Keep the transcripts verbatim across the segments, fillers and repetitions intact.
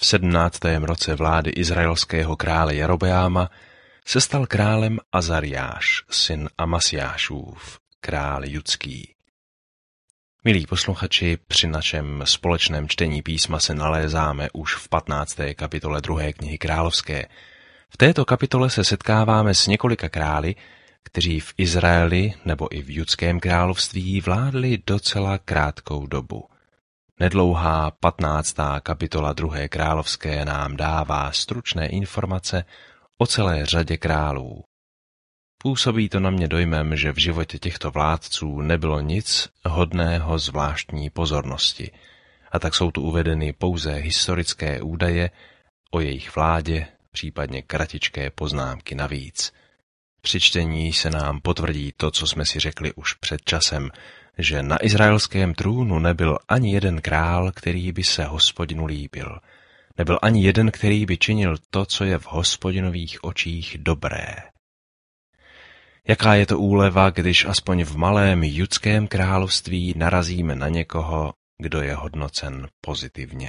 V sedmnáctém roce vlády izraelského krále Jerobeáma se stal králem Azariáš, syn Amasiášův, král judský. Milí posluchači, při našem společném čtení písma se nalézáme už v patnácté kapitole druhé knihy královské. V této kapitole se setkáváme s několika králi, kteří v Izraeli nebo i v judském království vládli docela krátkou dobu. Nedlouhá patnáctá kapitola druhé královské nám dává stručné informace o celé řadě králů. Působí to na mě dojmem, že v životě těchto vládců nebylo nic hodného zvláštní pozornosti, a tak jsou tu uvedeny pouze historické údaje o jejich vládě, případně kratičké poznámky navíc. Při čtení se nám potvrdí to, co jsme si řekli už před časem, že na izraelském trůnu nebyl ani jeden král, který by se Hospodinu líbil. Nebyl ani jeden, který by činil to, co je v Hospodinových očích dobré. Jaká je to úleva, když aspoň v malém judském království narazíme na někoho, kdo je hodnocen pozitivně.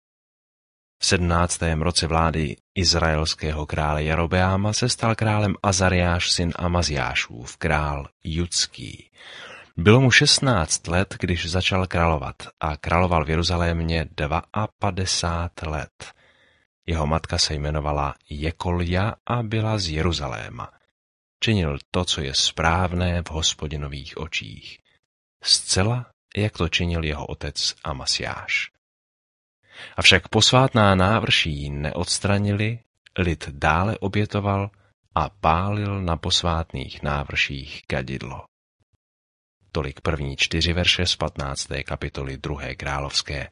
V sedmnáctém roce vlády izraelského krále Jerobeáma se stal králem Azariáš, syn Amaziášův, král judský. Bylo mu šestnáct let, když začal královat, a královal v Jeruzalémě padesát dva let. Jeho matka se jmenovala Jekolja a byla z Jeruzaléma. Činil to, co je správné v Hospodinových očích. Zcela, jak to činil jeho otec Amasiáš. Avšak posvátná návrší neodstranili, lid dále obětoval a pálil na posvátných návrších kadidlo. Tolik první čtyři verše z patnácté kapitoly druhé královské.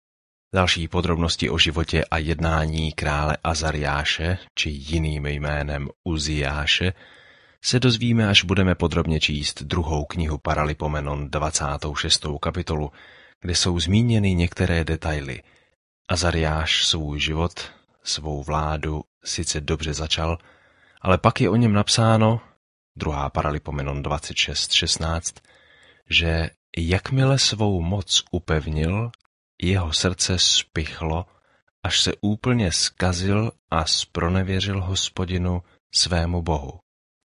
Další podrobnosti o životě a jednání krále Azariáše, či jiným jménem Uziáše, se dozvíme, až budeme podrobně číst druhou knihu Paralipomenon dvacátou šestou kapitolu, kde jsou zmíněny některé detaily. Azariáš svůj život, svou vládu sice dobře začal, ale pak je o něm napsáno, druhá Paralipomenon dvacet šest šestnáct, že jakmile svou moc upevnil, jeho srdce spichlo, až se úplně zkazil a zpronevěřil Hospodinu svému Bohu.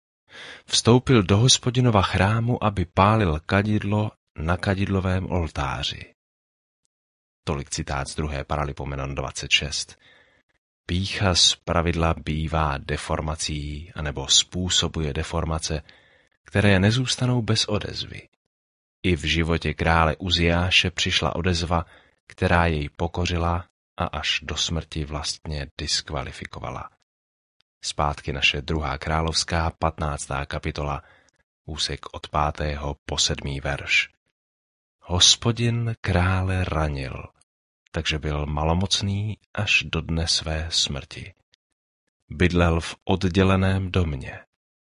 Vstoupil do Hospodinova chrámu, aby pálil kadidlo na kadidlovém oltáři. Tolik citát z druhé Paralipomenon dvacet šest. Pýcha zpravidla bývá deformací anebo způsobuje deformace, které nezůstanou bez odezvy. I v životě krále Uziáše přišla odezva, která jej pokořila a až do smrti vlastně diskvalifikovala. Zpátky naše druhá královská patnáctá kapitola, úsek od pátého po sedmý verš. Hospodin krále ranil, takže byl malomocný až do dne své smrti. Bydlel v odděleném domě.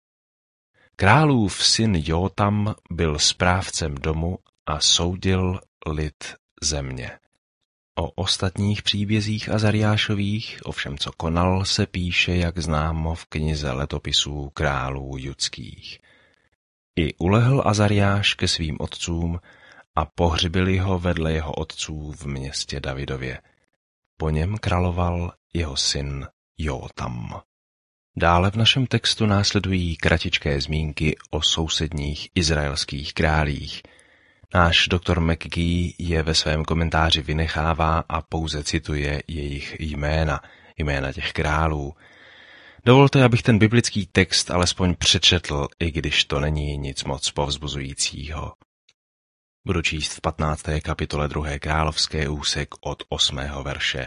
Králův syn Jótam byl správcem domu a soudil lid země. O ostatních příbězích Azariášových, ovšem co konal, se píše, jak známo, v knize letopisů králů judských. I ulehl Azariáš ke svým otcům a pohřbili ho vedle jeho otců v městě Davidově. Po něm královal jeho syn Jótam. Dále v našem textu následují kratičké zmínky o sousedních izraelských králích. Náš doktor McGee je ve svém komentáři vynechává a pouze cituje jejich jména, jména těch králů. Dovolte, abych ten biblický text alespoň přečetl, i když to není nic moc povzbuzujícího. Budu číst v patnácté kapitole druhé královské úsek od osmého verše.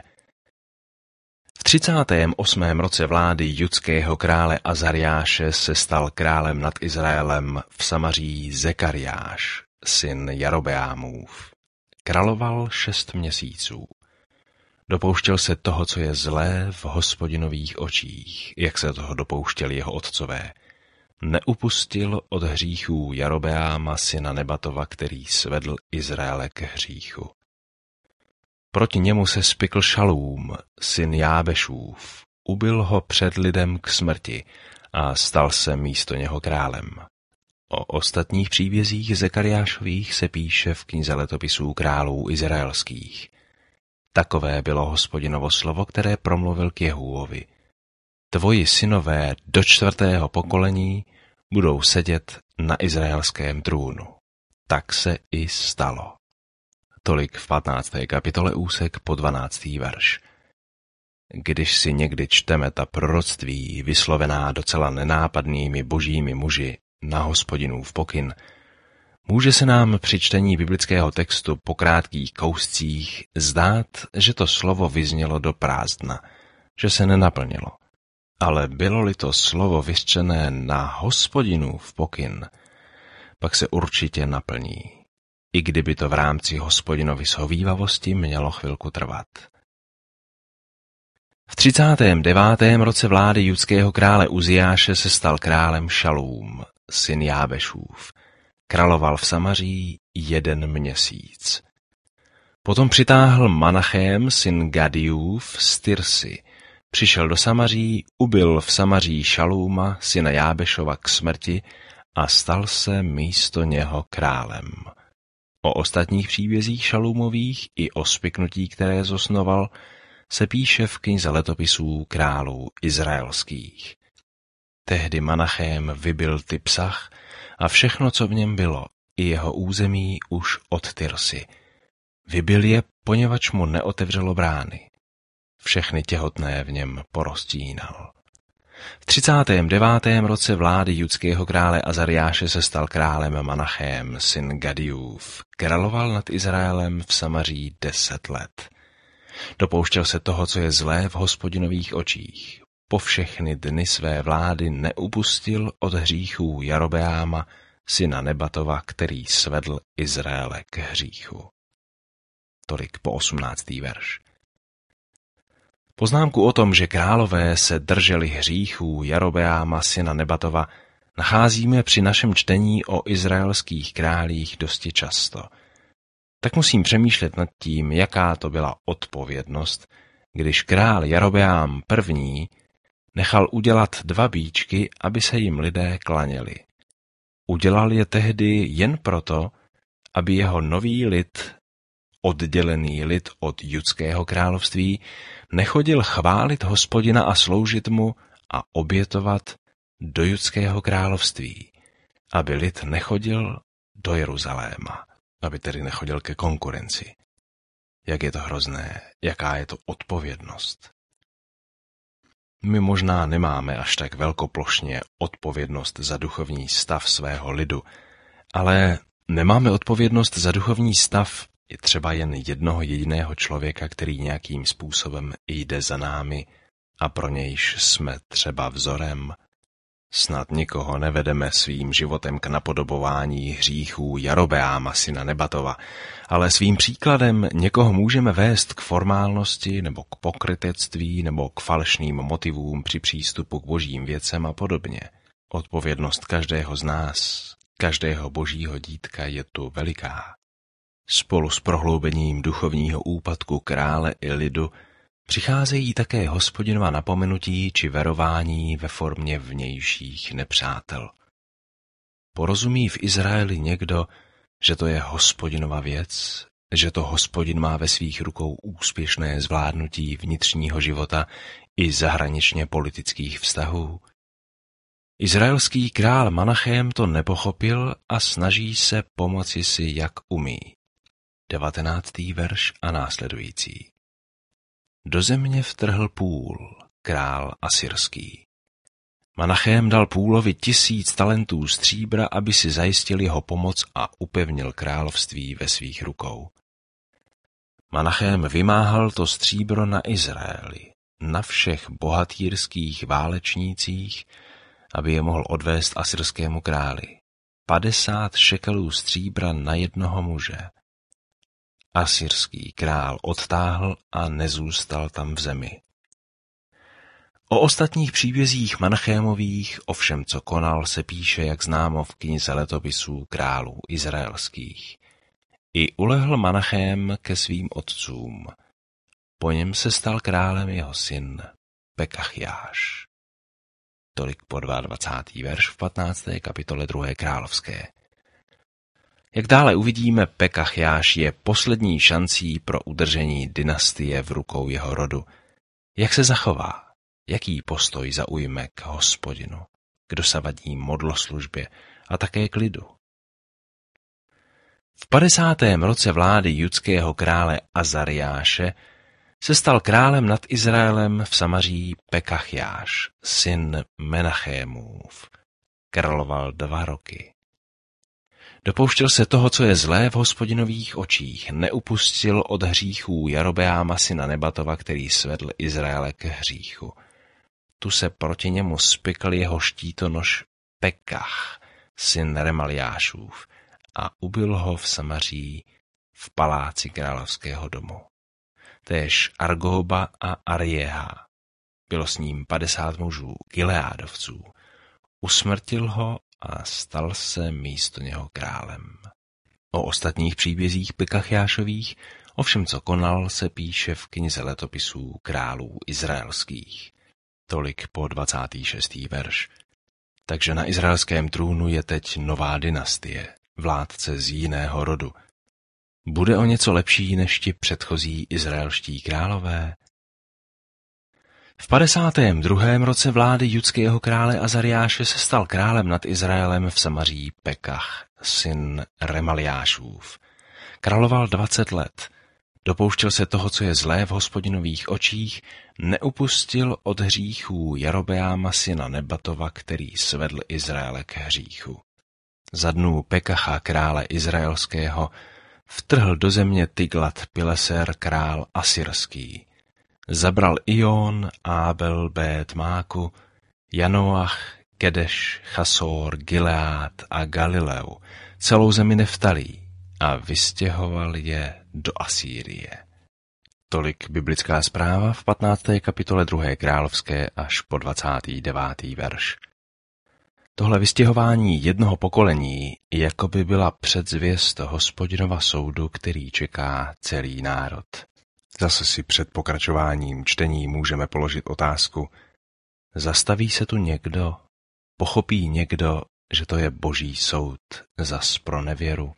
V třicátém osmém roce vlády judského krále Azariáše se stal králem nad Izraelem v Samaří Zekariáš, syn Jerobeámův. Královal šest měsíců. Dopouštěl se toho, co je zlé v Hospodinových očích, jak se toho dopouštěli jeho otcové. Neupustil od hříchů Jerobeáma, syna Nebatova, který svedl Izraele k hříchu. Proti němu se spikl Šalům, syn Jábešův, ubil ho před lidem k smrti a stal se místo něho králem. O ostatních příbězích Zekariášových se píše v knize letopisů králů izraelských. Takové bylo Hospodinovo slovo, které promluvil k Jehúovi. Tvoji synové do čtvrtého pokolení budou sedět na izraelském trůnu. Tak se i stalo. Tolik v patnácté kapitole úsek po dvanáctý verš. Když si někdy čteme ta proroctví vyslovená docela nenápadnými božími muži na Hospodinův pokyn, může se nám při čtení biblického textu po krátkých kouscích zdát, že to slovo vyznělo do prázdna, že se nenaplnilo. Ale bylo-li to slovo vyřčené na Hospodinův pokyn, pak se určitě naplní, i kdyby to v rámci Hospodinovy shovívavosti mělo chvilku trvat. V třicátém devátém roce vlády judského krále Uziáše se stal králem Šalúm, syn Jábešův. Královal v Samaří jeden měsíc. Potom přitáhl Manachém, syn Gadiův, z Tyrsy. Přišel do Samaří, ubil v Samaří Šalúma, syna Jábešova, k smrti a stal se místo něho králem. O ostatních příbězích Šalúmových i o spiknutí, které zosnoval, se píše v knize letopisů králů izraelských. Tehdy Manachém vybil Tipsach a všechno, co v něm bylo, i jeho území už od Tyrsy. Vybil je, poněvadž mu neotevřelo brány. Všechny těhotné v něm poroztínal. V třicátém devátém roce vlády judského krále Azariáše se stal králem Manachém, syn Gadiův. Královal nad Izraelem v Samaří deset let. Dopouštěl se toho, co je zlé v Hospodinových očích. Po všechny dny své vlády neupustil od hříchů Jarobeáma, syna Nebatova, který svedl Izraele k hříchu. Tolik po osmnáctý verš. Poznámku o tom, že králové se drželi hříchů Jarobeáma, syna Nebatova, nacházíme při našem čtení o izraelských králích dosti často. Tak musím přemýšlet nad tím, jaká to byla odpovědnost, když král Jarobeám první nechal udělat dva býčky, aby se jim lidé klaněli. Udělal je tehdy jen proto, aby jeho nový lid, oddělený lid od judského království, nechodil chválit Hospodina a sloužit mu a obětovat do judského království, aby lid nechodil do Jeruzaléma, aby tedy nechodil ke konkurenci. Jak je to hrozné, jaká je to odpovědnost. My možná nemáme až tak velkoplošně odpovědnost za duchovní stav svého lidu, ale nemáme odpovědnost za duchovní stav i třeba jen jednoho jediného člověka, který nějakým způsobem jde za námi a pro nějž jsme třeba vzorem. Snad nikoho nevedeme svým životem k napodobování hříchů Jarobeáma, syna Nebatova, ale svým příkladem někoho můžeme vést k formálnosti nebo k pokrytectví nebo k falešným motivům při přístupu k božím věcem a podobně. Odpovědnost každého z nás, každého božího dítka je tu veliká. Spolu s prohloubením duchovního úpadku krále i lidu přicházejí také Hospodinova napomenutí či verování ve formě vnějších nepřátel. Porozumí v Izraeli někdo, že to je Hospodinova věc, že to Hospodin má ve svých rukou úspěšné zvládnutí vnitřního života i zahraničně politických vztahů? Izraelský král Manachém to nepochopil a snaží se pomoci si, jak umí. devatenáctý verš a následující. Do země vtrhl Půl, král asyrský. Manachém dal Půlovi tisíc talentů stříbra, aby si zajistil jeho pomoc a upevnil království ve svých rukou. Manachém vymáhal to stříbro na Izraeli, na všech bohatýrských válečnících, aby je mohl odvést asyrskému králi. Padesát šekelů stříbra na jednoho muže. Asyrský král odtáhl a nezůstal tam v zemi. O ostatních příbězích Manachémových, ovšem co konal, se píše, jak známo, v knize letopisů králů izraelských. I ulehl Manachém ke svým otcům. Po něm se stal králem jeho syn Pekachjáš. Tolik po dvacátý druhý verš v patnácté kapitole druhé královské. Jak dále uvidíme, Pekachjáš je poslední šancí pro udržení dynastie v rukou jeho rodu. Jak se zachová? Jaký postoj zaujme k Hospodinu, k dosavadní modloslužbě a také k lidu? V padesátém roce vlády judského krále Azariáše se stal králem nad Izraelem v Samaří Pekachjáš, syn Menachémův. Královal dva roky. Dopouštěl se toho, co je zlé v Hospodinových očích, neupustil od hříchů Jerobeáma syna Nebatova, který svedl Izraele k hříchu. Tu se proti němu spikl jeho štítonoš Pekach, syn Remaljášův, a ubil ho v Samaří v paláci královského domu. Též Argóba a Arjeha, bylo s ním padesát mužů, Gileádovců, usmrtil ho a stal se místo něho králem. O ostatních příbězích Pekachjášových, ovšem co konal, se píše v knize letopisů králů izraelských. Tolik po dvacátý šestý verš. Takže na izraelském trůnu je teď nová dynastie, vládce z jiného rodu. Bude o něco lepší než ti předchozí izraelští králové? V padesátém druhém roce vlády judského krále Azariáše se stal králem nad Izraelem v Samaří Pekach, syn Remaljášův. Královal dvacet let. Dopouštěl se toho, co je zlé v Hospodinových očích, neupustil od hříchů Jerobeáma syna Nebatova, který svedl Izraele k hříchu. Za dnů Pekacha krále izraelského vtrhl do země Tiglat-Pileser král asyrský. Zabral Ion, Ábel, Bét Máku, Janoach, Kedeš, Chasor, Gileád a Galileu, celou zemi Neftalí, a vystěhoval je do Asýrie. Tolik biblická zpráva v patnácté kapitole druhé královské až po dvacátý devátý verš. Tohle vystěhování jednoho pokolení jakoby byla předzvěst Hospodinova soudu, který čeká celý národ. Zase si před pokračováním čtení můžeme položit otázku: zastaví se tu někdo? Pochopí někdo, že to je boží soud zas pro nevěru?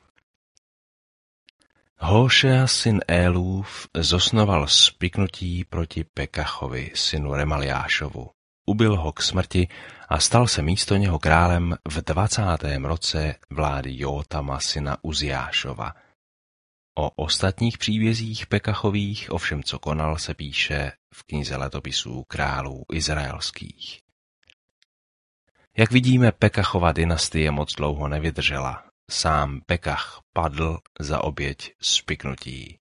Hóšea syn Élův zosnoval spiknutí proti Pekachovi, synu Remaljášovu. Ubil ho k smrti a stal se místo něho králem v dvacátém roce vlády Jótama syna Uziášova. O ostatních příbězích Pekachových, ovšem co konal, se píše v knize letopisů králů izraelských. Jak vidíme, Pekachova dynastie moc dlouho nevydržela. Sám Pekach padl za oběť spiknutí.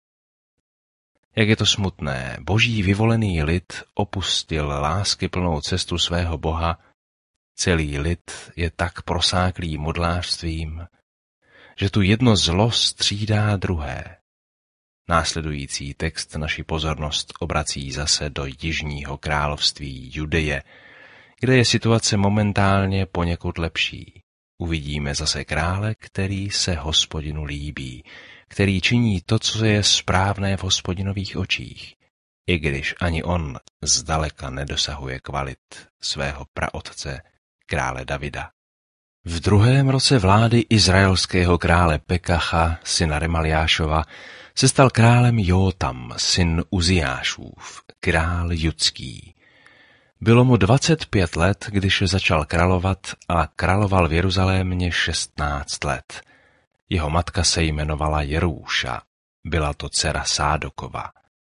Jak je to smutné, boží vyvolený lid opustil láskyplnou cestu svého Boha, celý lid je tak prosáklý modlářstvím, že tu jedno zlo střídá druhé. Následující text naši pozornost obrací zase do jižního království Judeje, kde je situace momentálně poněkud lepší. Uvidíme zase krále, který se Hospodinu líbí, který činí to, co je správné v Hospodinových očích, i když ani on zdaleka nedosahuje kvalit svého praotce, krále Davida. V druhém roce vlády izraelského krále Pekacha, syna Remaljášova, se stal králem Jótam, syn Uziášův, král judský. Bylo mu dvacet pět let, když začal královat, a královal v Jeruzalémě šestnáct let. Jeho matka se jmenovala Jerúša, byla to dcera Sádokova.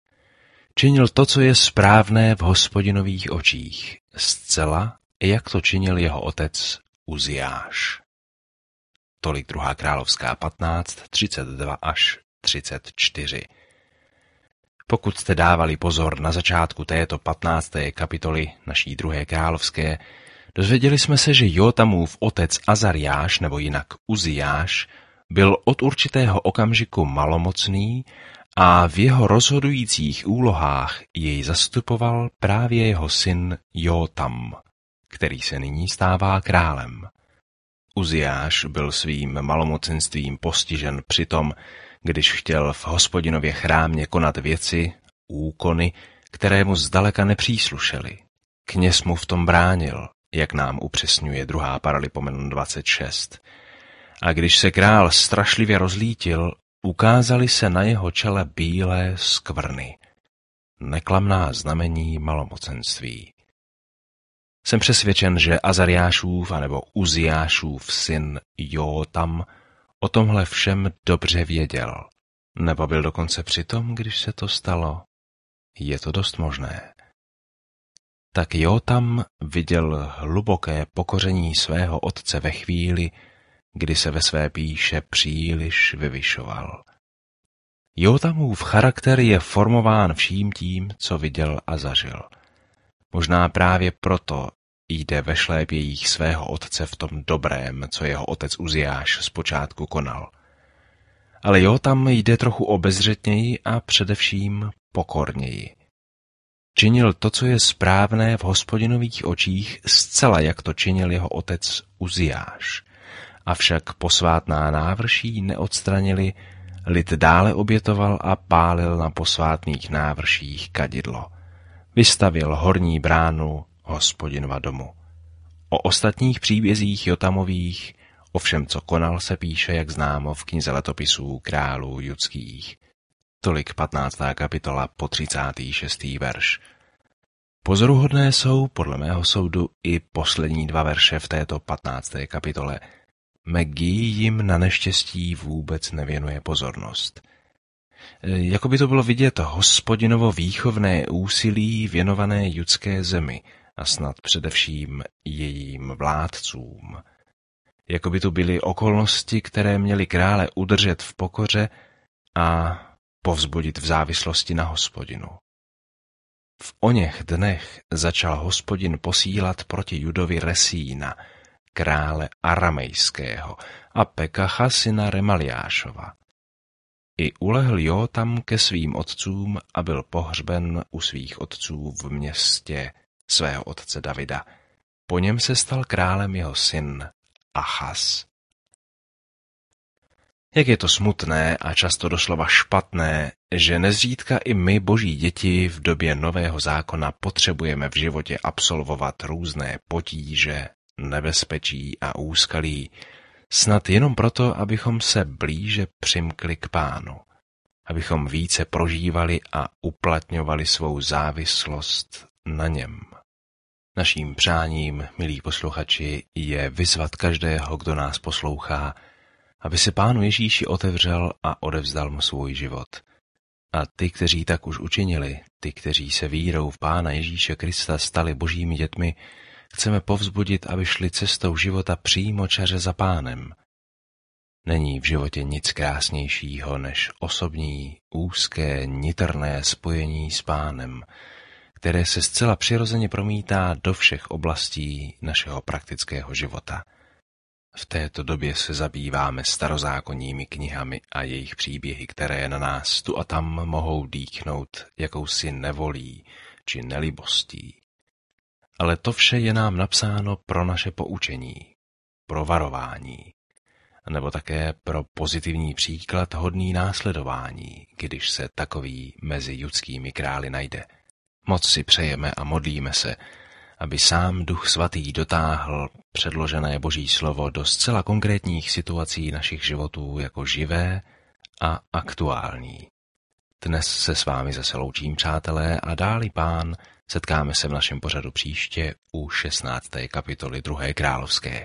Činil to, co je správné v Hospodinových očích, zcela, jak to činil jeho otec Uziáš. Tolik druhá královská patnáct, třicet dva až třicet čtyři. Pokud jste dávali pozor na začátku této patnácté kapitoly naší druhé královské, dozvěděli jsme se, že Jótamův otec Azariáš, nebo jinak Uziáš, byl od určitého okamžiku malomocný a v jeho rozhodujících úlohách jej zastupoval právě jeho syn Jótam, který se nyní stává králem. Uziáš byl svým malomocenstvím postižen přitom, když chtěl v Hospodinově chrámě konat věci, úkony, které mu zdaleka nepříslušely. Kněz mu v tom bránil, jak nám upřesňuje druhá Paralipomenon dvacet šest. A když se král strašlivě rozlítil, ukázaly se na jeho čele bílé skvrny, neklamná znamení malomocenství. Jsem přesvědčen, že Azariášův anebo Uziášův syn Jótam o tomhle všem dobře věděl, nebo byl dokonce přitom, když se to stalo. Je to dost možné. Tak Jótam viděl hluboké pokoření svého otce ve chvíli, kdy se ve své píše příliš vyvyšoval. Jótamův charakter je formován vším tím, co viděl a zažil. Možná právě proto jde ve šlépějích svého otce v tom dobrém, co jeho otec Uziáš zpočátku konal. Ale Jótam jde trochu obezřetněji a především pokorněji. Činil to, co je správné v Hospodinových očích, zcela jak to činil jeho otec Uziáš. Avšak posvátná návrší neodstranili, lid dále obětoval a pálil na posvátných návrších kadidlo. Vystavil horní bránu Hospodinova domu. O ostatních příbězích Jotamových, o všem, co konal, se píše, jak známo, v knize letopisů králů judských. Tolik patnáctá kapitola po třicátý šestý verš. Pozoruhodné jsou, podle mého soudu, i poslední dva verše v této patnácté kapitole. Megi jim na neštěstí vůbec nevěnuje pozornost. Jako by to bylo vidět Hospodinovo výchovné úsilí věnované judské zemi a snad především jejím vládcům. Jako by to byly okolnosti, které měly krále udržet v pokoře a povzbudit v závislosti na Hospodinu. V oněch dnech začal Hospodin posílat proti Judovi Resína, krále aramejského, a Pekacha syna Remaliášova. I ulehl Jótam ke svým otcům a byl pohřben u svých otců v městě svého otce Davida. Po něm se stal králem jeho syn Achaz. Jak je to smutné a často doslova špatné, že nezřídka i my, boží děti, v době nového zákona potřebujeme v životě absolvovat různé potíže, nebezpečí a úskalí, snad jenom proto, abychom se blíže přimkli k Pánu, abychom více prožívali a uplatňovali svou závislost na něm. Naším přáním, milí posluchači, je vyzvat každého, kdo nás poslouchá, aby se Pánu Ježíši otevřel a odevzdal mu svůj život. A ty, kteří tak už učinili, ty, kteří se vírou v Pána Ježíše Krista stali božími dětmi, chceme povzbudit, aby šli cestou života přímočaře za Pánem. Není v životě nic krásnějšího než osobní, úzké, nitrné spojení s Pánem, které se zcela přirozeně promítá do všech oblastí našeho praktického života. V této době se zabýváme starozákonními knihami a jejich příběhy, které na nás tu a tam mohou dýchnout jakousi nevolí či nelibostí. Ale to vše je nám napsáno pro naše poučení, pro varování, nebo také pro pozitivní příklad hodný následování, když se takový mezi judskými králi najde. Moc si přejeme a modlíme se, aby sám Duch Svatý dotáhl předložené Boží slovo do zcela konkrétních situací našich životů jako živé a aktuální. Dnes se s vámi zase loučím, přátelé, a dáli Pán, setkáme se v našem pořadu příště u šestnácté kapitoly druhé královské.